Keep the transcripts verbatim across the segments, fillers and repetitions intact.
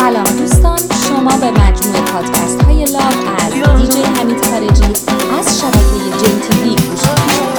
سلام دوستان، شما به مجموعه پادکست های لاو از دیجی حمید خارجی از شبکه جی تی وی گوش می‌کنید.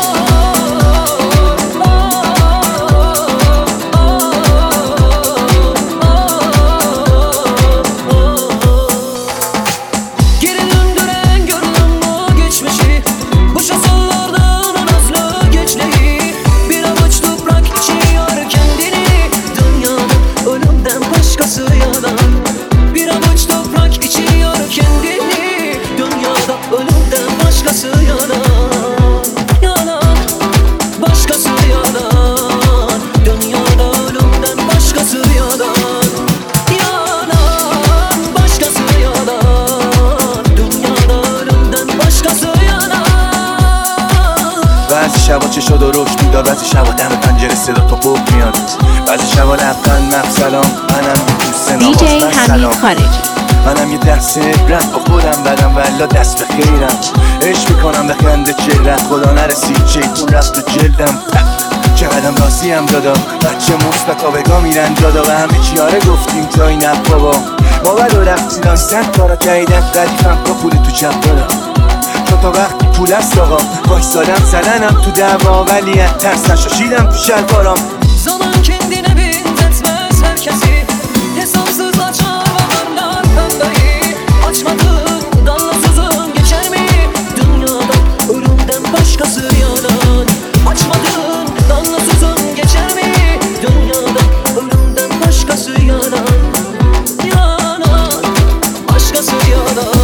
شبا چه شد و روش میدار، بعضی شبا دم پنجره صدا تو بوق میاد، بعضی شبا لبخند مخ سلام. منم یه دوست دیجی حمید خارجی، منم یه دست عبرت با خودم بدم ولا دست به خیرم. عشق میکنم به خنده چهرت، خدا نرسید چیتون رفت تو جلدم. چقدرم راضیم دادا، بچه مثبت آبگاه میرن دادا، و همه چیاره گفتیم تا این اب بابا. ما بلو رفتیدان صد کارا جایدن، ردیفم با پول تو چپ دادا. تا وقتی پول است آقا باش سالم زدنم to dava ولی از ترس نشاشیدم تو şalvarım. Zaman kendine benzetmez herkesi, hesapsız açar bakarlar pembeyi. Açmadığın dallasızın geçer mi? Dünyada ölümden başkası yalan. Açmadığın dallasızın geçer mi? Dünyada ölümden başkası yalan. Yalan, başkası yalan.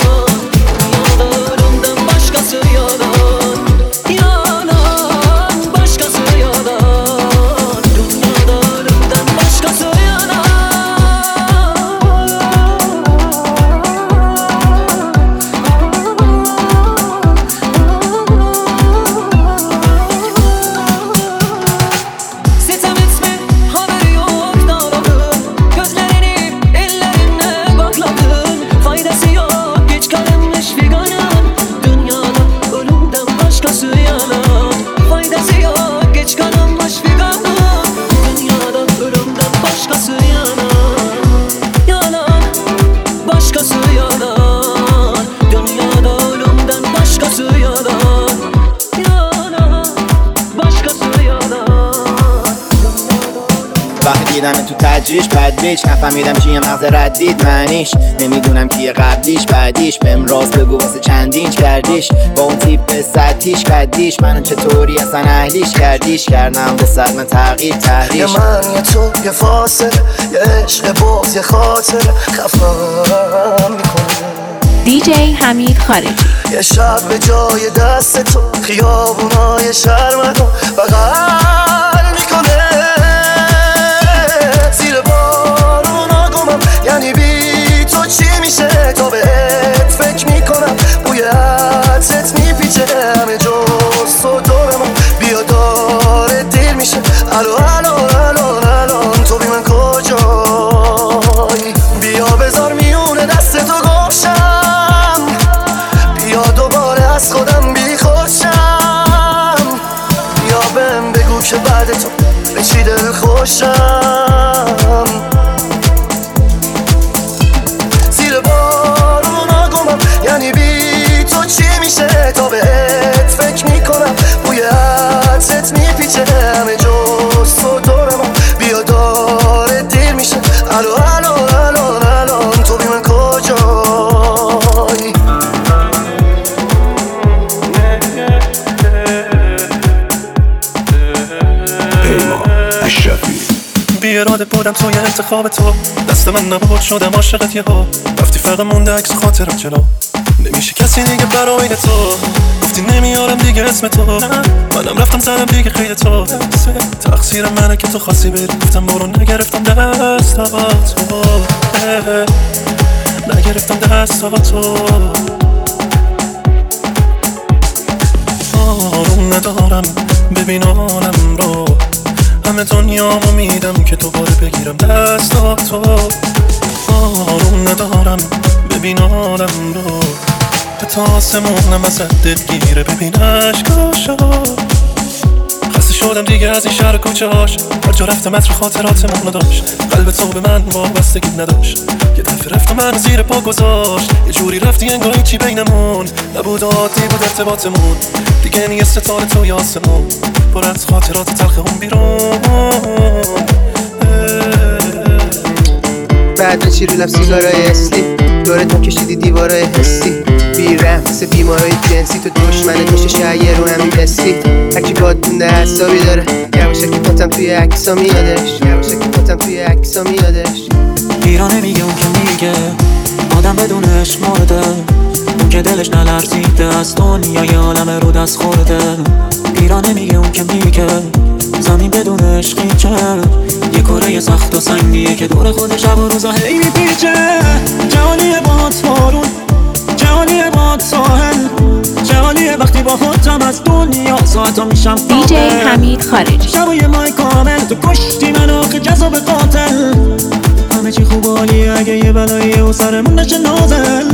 دیدم تو تجریش بد بیچ، نفهمیدم چیه مغز ردید معنیش، نمیدونم کیه قبلیش بعدیش، بهم راز بگو واسه چندینچ کردیش، با اون تیپ سطحیش قدیش، منو چطوری اصلا اهلیش کردیش، کردم به صد من تغییر تحریش. یه من یه تو یه فاصله، یه عشق باز یه خاطر خفم میکنه. دیجی حمید خارجی، یه شب به جای دست تو خیابونای شرمتو بغل میکنه. زیر بارونا گمم یعنی بی تو چی میشه، تا بهت فکر میکنم بوی عطرت میپیچه، همه جز تو دور من بیا داره دیر میشه. الو الو الو الان تو بی من کجایی، بیا بذار میونه دست تو گوشم، بیا دوباره از خودم بی خوشم، بیا بهم بگو که بعد تو به چی دل خوشم. زیر بارونا گمم یعنی بی تو چی میشه، تا بهت فکر میکنم بوی عطرت میپیچه، همه جز تو دور من بیا داره دیر میشه. الو الو الو الان تو بی من کجایی. بی اراده بودم توی انتخاب تو، دست من نبود شدم عاشقت یهو، رفتی فقط مونده عکس خاطرم جلو، نمیشه کسی دیگه برای تو، گفتی نمیارم دیگه اسم تو، منم رفتم زدم دیگه خیلی تو، تقصیر منه که تو خواستی بری، گفتم برو نگرفتم دست تو، نگرفتم دست تو. آروم ندارم ببین آرم رو، همه دنیامو میدم که دوباره بگیرم دستاتو. آروم ندارم ببین آدم رو، به تا آسمونم ازت دلگیره، ببین عشقاشو خسته شدم دیگه از این شهر کوچه هاش، هر جا رفتم عطر خاطراتمون داشت. قلب تو به من وابستگی نداشت، یه دفعه رفت من زیر پا گذاشت. یه جوری رفتی انگار چی بینمون نبود، عادی بود ارتباطمون. دیگه نیه ستاره توی آسمون، پر از خاطرات تلخ اون بیرون. بعد چی رو لب سیگارای اصلی دورت هم کشیدی دیوارای حسی، بیرم مثل بیمارای جنسی. تو دشمنت میشه شایر رو همین حسی. هرکی باد مونده حسابی داره، یواشکی پاتم توی عکسا میادش، یواشکی پاتم توی عکسا میادش. ایرانه میگه اون که میگه آدم بدون عشق مرده، اون که دلش نلرزیده از دنیای عالم رو دست خورده. ایرانه میگه اون که میگه زمین بدون عشقی چه، یه کره سخت و سنگیه که دور خود شب و روزا هی میپیچه. جهانیه باهات بارون، جهانیه باهات ساحل، جهانیه وقتی با خودم از دنیا ساعتا میشم دی جی حمید خارجی. شبای مای کامل تو کشتی من آخه جذاب قاتل. همه چی خوب عالیه اگه یه بلاییه و سرمون نشه نازل.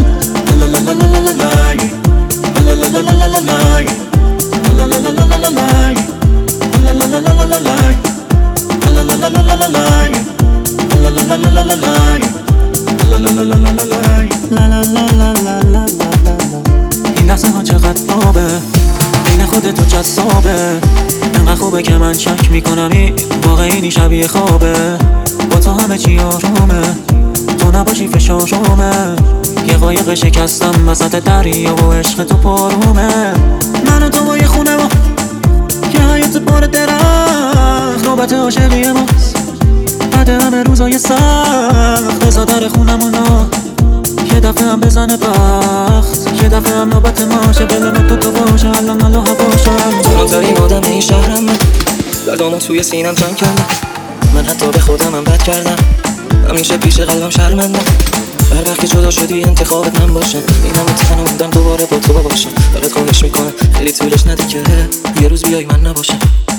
این لحظه ها چقدر آبه، این خودت تو جذابه. انقدر خوبه که من شک میکنم این واقعی شبیه خوابه. با تو همه چی آرومه، تو نباشی فشارامه. یه قایق شکستم وسط دریا و عشق تو پارومه. من و تو با یه خونه ما که حیات پر درخت، نوبت عاشقی ماست بعد همه روزای سخت. بزا در خونمونا یه دفعه هم بزنه بخت، یه دفعه هم نوبت ماشه. دلم تو تو باشه الان الله باشم. تنها آدم این شهرم من، دردامو توی سینم جمع کردم. من حتی به خودم هم بد کردم، همیشه پیش قلبم شرمندم. هر وقت که جدا شدی انتخابت من باشم، اینم اتخانه موندم دوباره با تو باشم. فقط خواهش میکنم خیلی طولش نده که یه روز بیای من نباشم.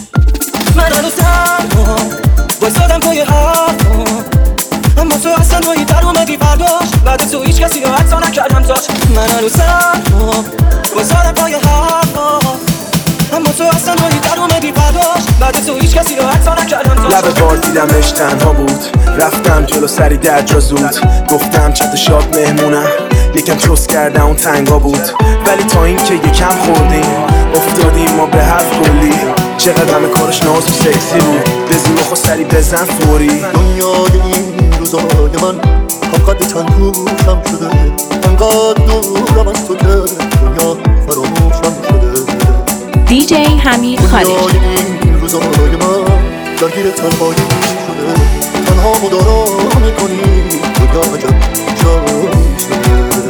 من هنوز تنها وایسادم پای حرفا، اما تو اصلا مایی در اومدی برداشت. بعد تو هیچ کسی رو حتی نکردم تاش. من هنوز تنها وایسادم پای حرفا، اما تو اصلا مایی در اومدی برداشت. بعد تو هیچ کسی رو حتی نکردم تاش. لب بار دیدمش تنها بود، رفتم جلو سری در جا زود. گفتم چت شاد مهمونم، یکم چوس کردم اون تنگا بود. ولی تا این که یکم خوردیم افتادیم ما به حرف کلی. چقدر همه کارش ناز و سکسی بود، بزیم و سری بزن فوری. دنیای این روزای من حقیقت چند پوشم شده، انقدر دورم از تو که دنیا فراموشم شده. دی جی حمید خارجی. دنیای این روزای من درگیر تنهایی شده، تنها مدارا میکنی دنیا عجب جایی شده.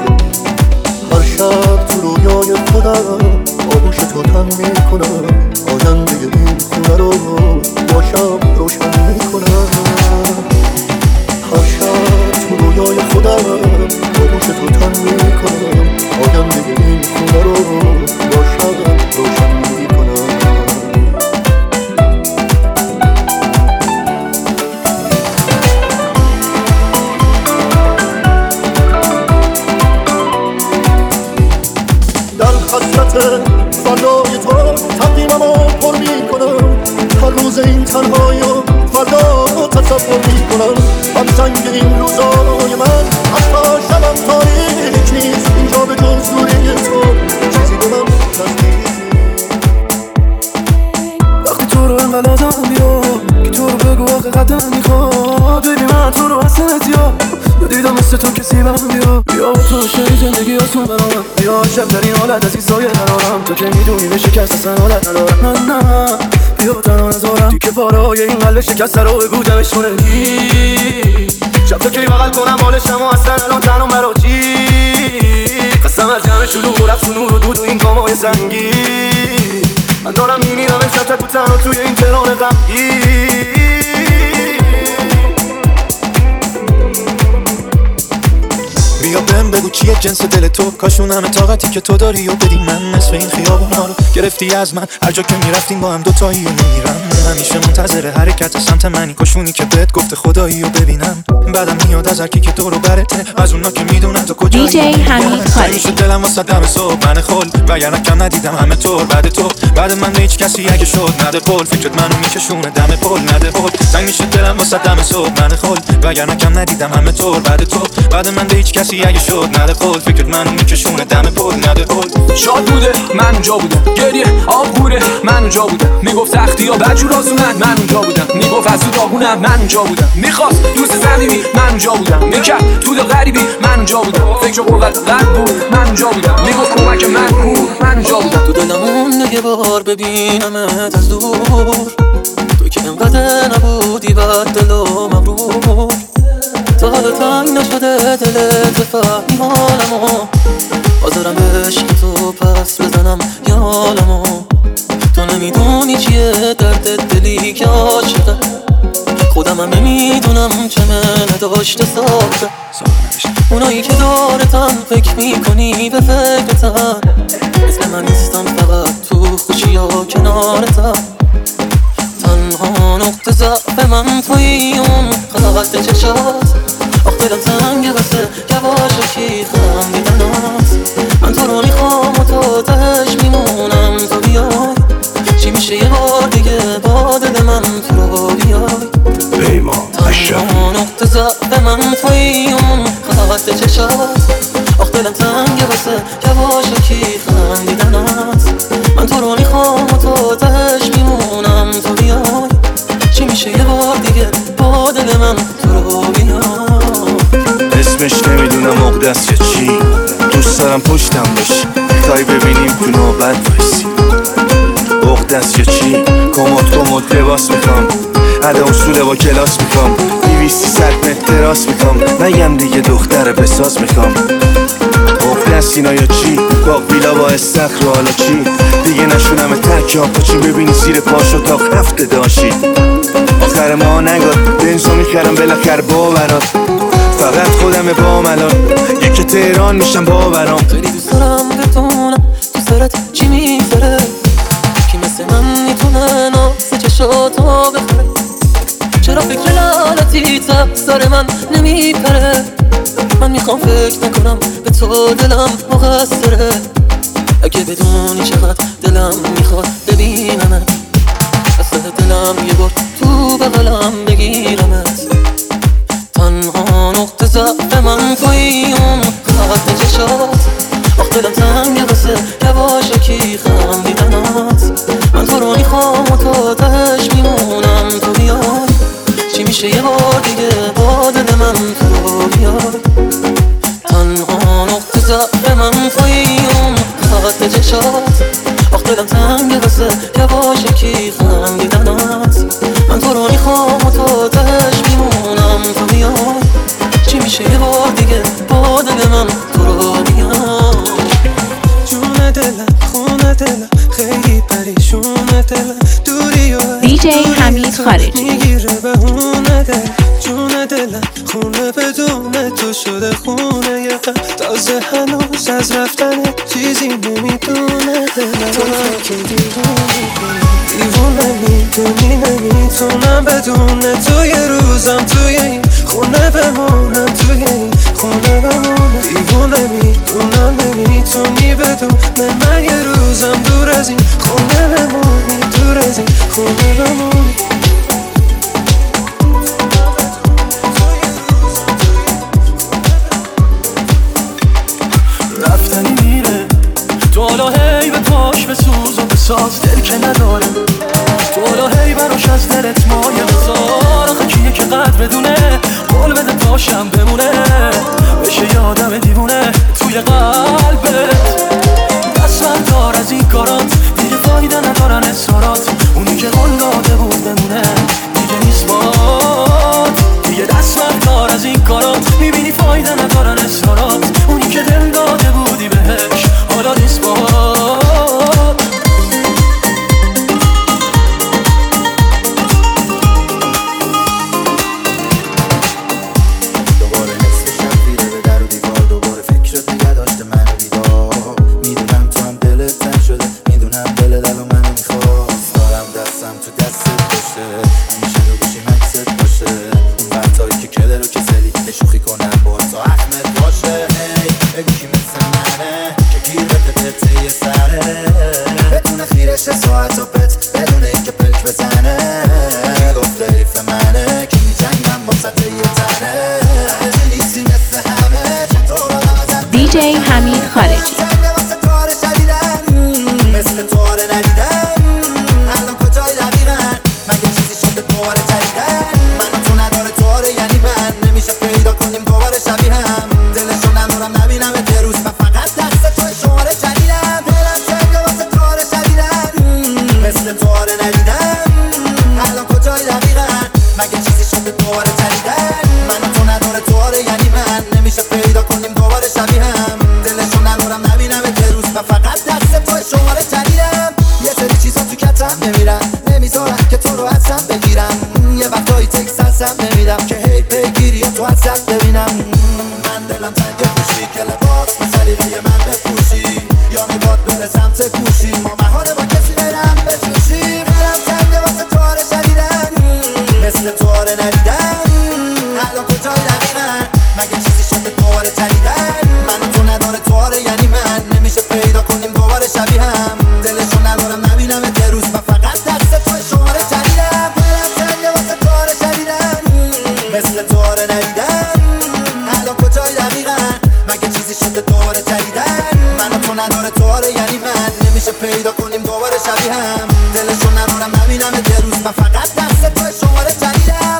هر شب تو رویای خودم آغوش تو تن میکنم، آینده این خونه رو باشم روشن میکنم. هر شب تو رویای خودم آغوش تو تن میکنم، آینده این خونه رو باشم روشن میکنم. فردای تو تقدیممو پر میکنم، هر روز این تنهایی و فردا تصور میکنم. من سنگ این روزای من حتی شبم تاریک نیست، اینجا به جز دوری تو چیزی به من نزدیک. وقتی تو رو انقدر آدم بیاد که تو رو بگو حقیقتا میخواد، ببین من تو رو حسنت یا دیدم مثل تو کسی برم بیا. بیا تو شایی زندگی آسون برام، بیا شب در این حالت از این سایه نرارم. تو که میدونی به شکست اصلا حالت ندارم. من نه بیا تنها نزارم، دی که پارای این قلب شکست رو بگو دمش کنه. شب تو کی بغل کنم بالشم و اصلا الان تنها مرا چی. قسم از جمع شلوغ و رفت و نور و دود و این کامای سنگی. من دارم میمیرم امشب تک و تنها توی این تهران غمگین. بیا بهم بگو چیه جنس دل تو، کاشون همه طاقتی که تو داری و بدی من. نصف این خیابونا رو گرفتی از من، هر جا که میرفتیم با هم دوتایی و میمیرم. همیشه منتظر حرکت سمت منی، کاشونی که بهت گفته خدایی و ببینم. بعدم میاد از هرکی که تو رو برته، از اونا که میدونن تو کجایی. دیجی حمید خالقی. میشه دلم واسه دم صبح من خل، وگرنه کم ندیدم همه طور. بعد تو بعد من به هیچ کسی اگه شد نده پل، فکرت منو میکشونه دم پل نده پل. زنگ میشه دلم واسه دم صبح من خل، وگرنه کم ندیدم همه طور. بعد تو بعد من به هیچ کسی اگه شد نده پل، فکرت منو میکشونه دم پل نده پل. شاد بوده من اونجا بودم، گریه آب خوره من اونجا بودم، میگفت سختی ها بجور آسونن من اونجا بودم، میگفت از تو داغونم من اونجا بودم، میخواست دوست زمینی من اونجا بودم، میکرد تو دل غریبی من اونجا بودم، فکر قوت قلب بود من اونجا بودم، میگفت کمک من بود من اونجا بودم. تو دلم یه بار ببینمت از دور، تو که انقدر نبودی بد دل و مغرور، تا حالا تنگ نشده دلت بفهمی حالمو، حاضرم عشق تو پس بزنم یالمو. تو نمیدونی چیه درد دلی که عاشقه، خودم هم نمیدونم چه منه داشته ساخته. اونایی که دارتن فکر میکنی به فکرتن، مثل من نیستم فقط تو خوشی ها کنارتن. تنها نقطه ضعف من توی اون خلقت چشات، آخ دلم تنگه واسه یواشکی خندیدنات. من تو رو میخوام و تو تهش میمونم تو بیای، چی میشه یه بار دیگه با دل من تو رو بیای. پیمان تنها نقطه ضعف من توی اون خلقت چشات، آخ دلم تنگه واسه یواشکی خندیدنات. من تو رو میخوام و تو تهش میمونم تو بیای، چی میشه یه بار دیگه با دل من تو رو بیای. اسمش نمیدونم عقده‌ست یا چی، دوست دارم پشتم باشی، میخوای ببینیم تو نوبت وایسی. عقده‌ست یا چی، کمد کمد لباس میخوام، ادا اصول با کلاس میخوام، دویست صد متر تراس میخوام، نگم دیگه دختر بساز میخوام. عقده‌ست اینا یا چی، باق ویلا با استخر و حالا چی، دیگه نشونم تک ها پاچی ببینی زیر پاش اتاق هفته داشی. آخر ما نگاد بنزو میخرم بالاخر باورات، فقط خودم با ملان یکی تهران میشم باورام. خیلی دوست دارم بتونم تو سرت چی میفره، کی مثل من میتونه ناز چشاتو بخره. چرا فکر لعنتی تا سر من نمیپره، من میخوام فکر نکنم به تو دلم مقصره. اگه بدونی چقدر دلم میخواد ببینمت، اصلا دلم یه بار تو بغلم بگیرمت. تنها نقطه ضعف من توی اون خط چشات، آخ دلم تنگه واسه یواشکی خندیدنات. من تو رو میخوام و تو تهش میمونم تو بیای، چی میشه یه بار دیگه با دل من تو رو بیای. تنها نقطه ضعف من توی اون خط چشات، آخ دلم تنگه واسه یواشکی خندیدنات. من تو رو میخوام و تو تهش میمونم تو بیای، چی میشه یه بار دیگه با دل من تو رو بیای. جون دلم خونه دلم خیلی پریشونه دلم، دوری و دیجی حمید خالقی. میگیره بهونه دل. جون دلم خونه بدون تو شده خونه یه غم، تازه هنوز از رفتن چیزی نمیدونه دلم. تو که دیوونه دیوونه میدونی نمیتونم بدون تو یه روزم توی این خونه بمونم، توی این خونه بمونم. دیوونه میدونم نمیتونی بدون من یه روزم دور از این خونه بمونی، دور از این خونه بمونی. رفتنی میره تو حالا هی به پاش بسوز و بساز، دل که نداره تو حالا هی براش از دلت مایه بذار. آخه کیه که قدر بدونه قول بده پاشم بمونه، بشه یادم دیوونه توی قلبت. دست بردار از این کارات دیگه فایده ندارن اصرارات، اونی که قول داده بود شوخی کنم با تو احمد باشه. بگو کی مثل منه که گیر بده پته سره، بتونه خیرش ساعت و پت بدونه این که پلک بزنه. کی گفته حیف منه که میجنگم با سطح یه تنه، نیستی مثل همه چطور آدم ازم دی جی حمید خارجی. مثل تو آره ندیدن الان کجای دقیقا، مگه چیزی شده دوباره جدیدن. من و تو نداره تو آره یعنی من، نمیشه پیدا کنیم دوباره شبیه هم. دلشو ندارم نبینم یه روز من فقط دست توی شماره جدیدم. دلم چنگه واسه تو آره شدیدن مثل تو آره ندیدن الان کجای دقیقا، مگه چیزی شده دوباره جدیدن. من و تو نداره تو آره یعنی من، نمیشه پیدا کنیم دوباره شبیه هم. دلشو ندارم نبینم یه روز من فقط دست توی شماره جدیدم. یه سری چیزا تو کتم نمیرن، نمیذارم که تو رو ازم بگیرم. یه وقتایی تکس ازم نمیدم که هی بگیری یا تو ازت ببینم. من دلم تنگ پوشی که لباس مثلی روی من بپوشی، یا میباد بره سمت گوشی ما مهانه با کسی برم بجوشی. دلم تنگ واسه تو آره شدیدن مثل تو آره ندیدن الان کجای دقیقا، مگه چیزی شده دوباره جدیدن. من و تو نداره تو آره یعنی من، نمیشه پیدا کنیم دوباره شبیه هم. دلشو ندارم نبینم یه روز من فقط دست توی شماره جدیدم. دلم تنگ واسه تو آره شدیدن مثل تو آره ندیدن الان کجای دقیقا، مگه چیزی شده دوباره جدیدن. من و تو نداره تو آره یعنی من، نمیشه پیدا کنیم دوباره شبیه هم. دلشو ندارم نبینم یه روز من فقط دست توی شماره جدیدم.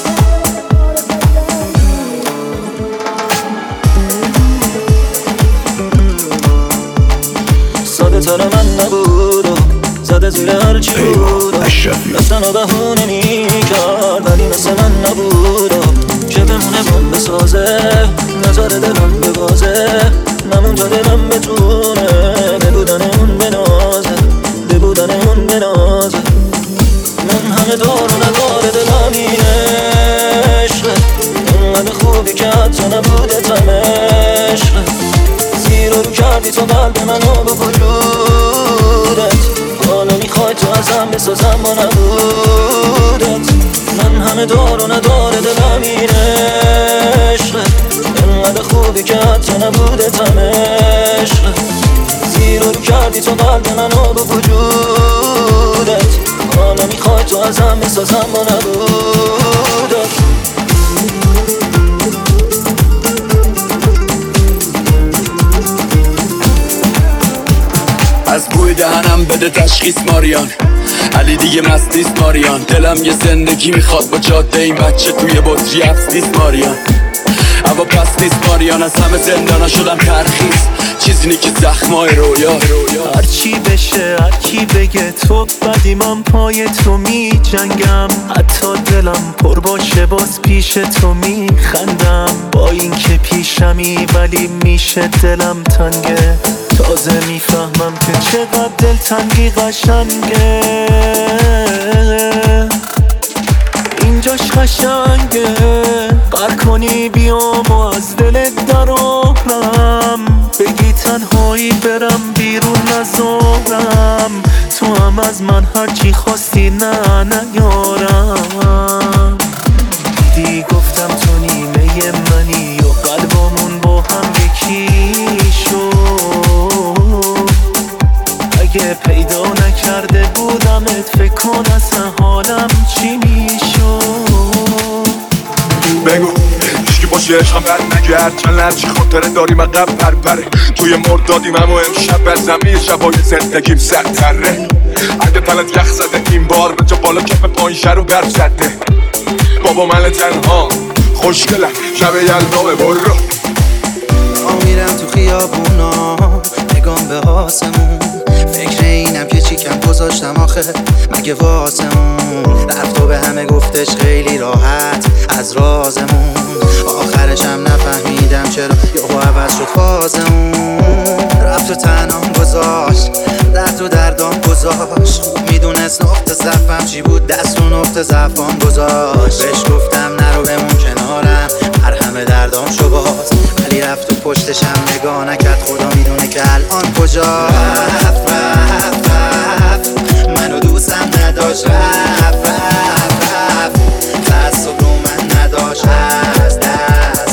ساده تر من نبود و زده زیر هرچی بود، مثل و بهونه میکرد ولی مثل من نبود و که بمونه من بسازه، نظاره دلم ببازه. نمون تا دلم بتونه به بودن اون بنازه، به بودن اون بنازه. من همه دار و نداره دلم این عشقه، اونقدر خوبی که حتی نبوده تم عشقه. زیر و رو کردی تو قلب منو به وجودت، حالا میخوای تو ازم بسازم با نبودت. من همه دار و نداره دلم این عشقه، انقدر خوبی که حتی نبوده تم عشقه. زیر و رو کردی تو قلب منو به وجودت، حالا میخوای تو ازم بسازم با نبودت. از بوی دهنم بده تشخیص ماریان، علی دیگه مست نیست ماریان. دلم یه زندگی میخواد با جاده این بچه توی بطری افس نیست ماریان. اما پس نیست ماریان، از همه زندانا شدم ترخیص، چیزی نی که زخمای رویا. هرچی بشه هرکی بگه تو بدی، من پای تو می جنگم. حتی دلم پر باشه باز پیش تو می خندم. با این که پیشمی ولی میشه دلم تنگه. تازه میفهمم که چقدر دل تنگی قشنگه. اینجاش قشنگه، بر کنی بیام و از دلت درارم. بگی تنهایی برم بیرون نذارم، تو هم از من هرچی خواستی نه نیارم. دیدی گفتم تو نیمه منی و قلبمون با هم یکی شد. اگه پیدا نکرده بودمت فکر کن اصلا حالم چی میشد. بگو هیچکی باشه عشقم بر نگرد، چند هرچی خاطره داریم عقب پر پره. توی مردادیم اما امشب بر زمین شبای زندگیم سرتره. اگه تنت یخ زده این بار به جا بالا کف پایین شر و برف زده. بابا من تنها خوشگلم شب یلدا برو. میرم تو خیابونا نگام به آسمون، فکر اینم که چی کم گذاشتم آخه مگه واسمون. رفت و به همه گفتش خیلی راحت از رازمون، آخرشم نفهمیدم چرا یهو عوض شد فازمون. رفت و تنهام گذاشت درد و دردام گذاشت، خوب میدونست نقطه ضعفم چی بود دست و نقطه ضعفام گذاشت. بهش گفتم نرو بمون کنارم هر همه دردام شو باز، ولی رفت و پشتشم نگاه نکرد، خدا میدونه که الان کجا. رفت رفت رفت منو دوستم نداشت، رفت رفت رفت دست و رو من نداشت، از دست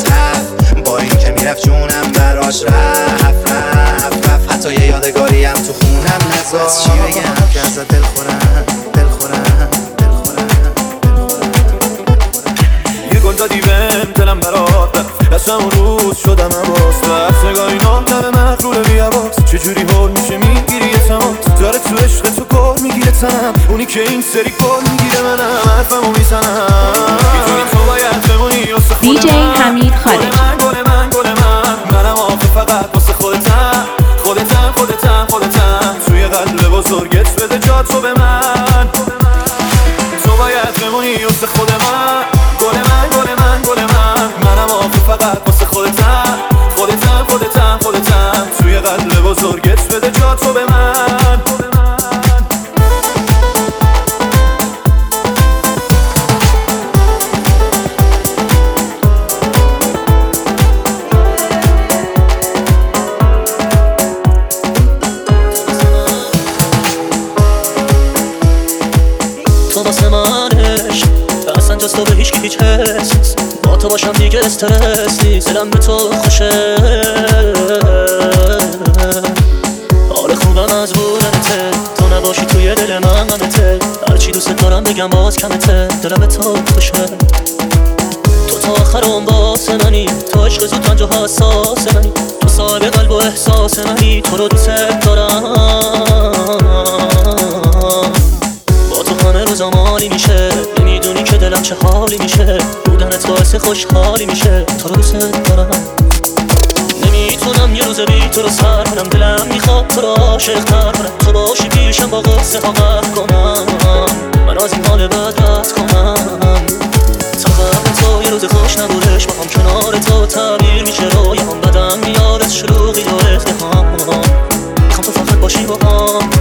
دلم برات رفت دستم اون روز شدم اماس وقت نگاه اینا لب مغرور بی‌حواس چجوری حال میشه میگیری یه تماس داره تو عشق تو کار میگیره تنم اونی که این سری کار میگیره منم حرفمو میزنم میدونی تو باید بمونی واسه خودم دی جی حمید خارجی من گل من گل من منم آخه فقط واسه خودتم خودتم خودتم خودتم توی قلب بزرگت بده جا تو به من تو باید بمونی واسه خود من گل من گل من گل من منم آخه فقط واسه خودتم خودتم خودتم خودتم توی قلب بزرگت بده جا تو به من تو واسه من عشق اصلا جز تو به هیچ کی هیچ حس نیست با تو باشم دیگه استرس نیست دلم به تو خوشه حال خوبم از بودنته تو نباشی توی دل من غمته هرچی دوست دارم بگم باز کمته دلم به تو خوشه تو تا آخر اون واسه منی تو عشق زود پنج و حساس منی تو صاحب قلب و احساس منی تو رو دوست دارم روزا مالی میشه نمیدونی که دلم چه حالی میشه بودنت باعث خوشحالی میشه تو رو دوست دارم نمیتونم یه روز بی تو رو سر کنم دلم میخواد تو رو عاشق تر کنم تو باشی پیشم با قصه ها قهر کنم من از این حال بد رد کنم تا قبل تو یه روز خوش نبودش با هم کنار تو تعبیر میشه رویام بدم میاد از شروعی و افتخام میخوام تو فقط باشی با هم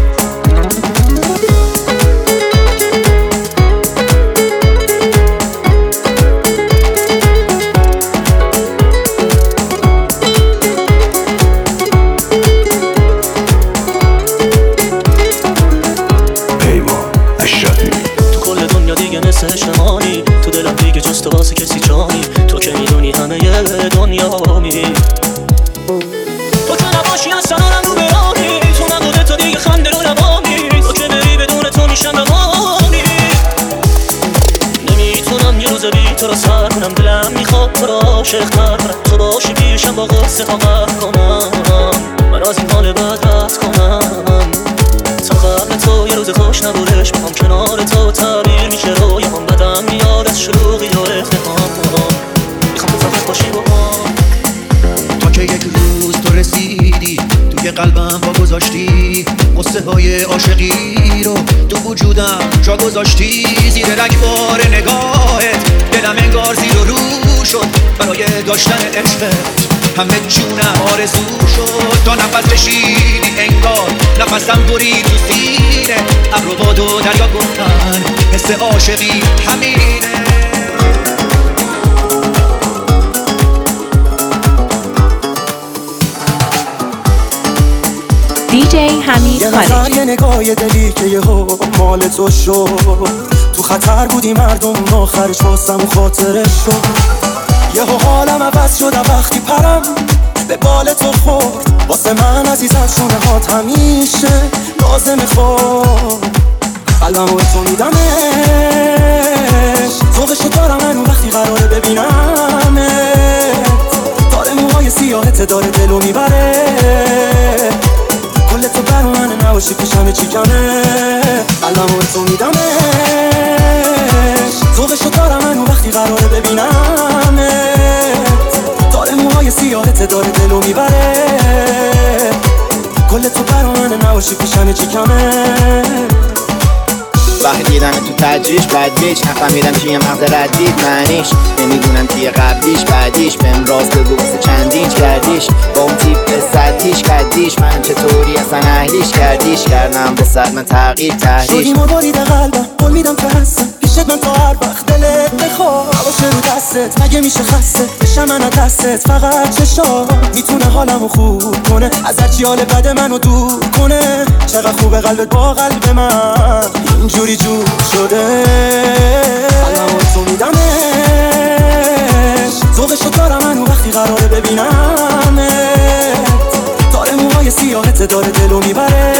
شمانی تو دلم دیگه جز تو واسه کسی جانی تو که میدونی همه یه دنیا می تو که نباشی از سنانم رو برانی تو نبوده تو دیگه خنده رو نبانی تو که بری بدون تو میشم بمانی نمیتونم یه روز بی تو رو سر کنم دلم میخواد تو رو عاشق تر کنم تو باشی پیشم با قصه ها قهر کنم من از این حال بد رد کنم تا قبل تو یه روز خوش نبودش با هم کنار تو تعبیر میشه رویام بدم میاد از شروعی و افتخام میخوام تو فقط باشی با هم تا که یک روز تو رسیدی توی قلبم با گذاشتی قصه های عاشقی رو تو وجودم جا گذاشتی زیر رگبار نگاهت دلم انگار زیر و رو شد برای داشتن عشقت همه جونم آرزو شد تا نفس کشیدی انگار نفسم برید تو سینه ابر و باد و دریا گفتن حس عاشقی همینه دی جی حمید یه خارجی نظر یه نگاه یه دلی که یه ها مال تو شد تو خطر بودی مردم آخرش واسم خاطرش شد یه ها حالم عوض شد وقتی پرم به بال تو خورد واسه من عزیزم شونه هات همیشه لازم خورد قلبم رو تو میدمش ذوقشو دارم من وقتی قراره ببینمت داره موهای سیاهت داره دلو میبره کل تو بر من نباشی پیشمه چی کمه قلبم رو تو میدمش ذوقشو دارم من وقتی قراره ببینمت داره موهای سیاهت داره دلو میبره کل تو بر من نباشی پیشمه چی کمه وقتی دیدم تو تجریش بدیش نفهمیدم چیه مغز ردید معنیش نمیدونم کیه قبلیش بعدیش بهم راز بگو واسه چندینچ کردیش با اون تیپ سطحیش کردیش من چطوری اصلا اهلیش کردیش کردم به صد من تغییر تحریش شدی مبارید قلبم قول میدم که هستم پیشت من تا هر وقت دلت بخواه باشه رو دستت مگه میشه خسته بشم من از دستت فقط چشا میتونه حالمو خوب کنه از هرچی حال بد منو دور کنه چقدر خوبه قلبت با قلب من اینجوری جور شده قلبمو تو میدمش ذوقشو دارم منو وقتی قراره ببینمت داره موهای سیاهت داره دلو میبره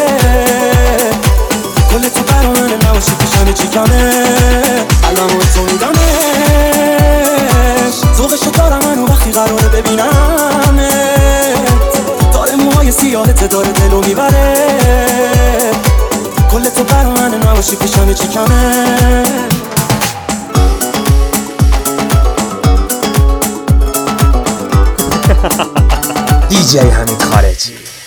کل تو برا من نباشی پیشمه چی کمه قلبمو تو میدمش ذوقشو دارم قراره ببینم داره موهای سیاهت داره دلو میبره کل تو برا من نباشی پیشم چی کمه دی جی حمید خارجی.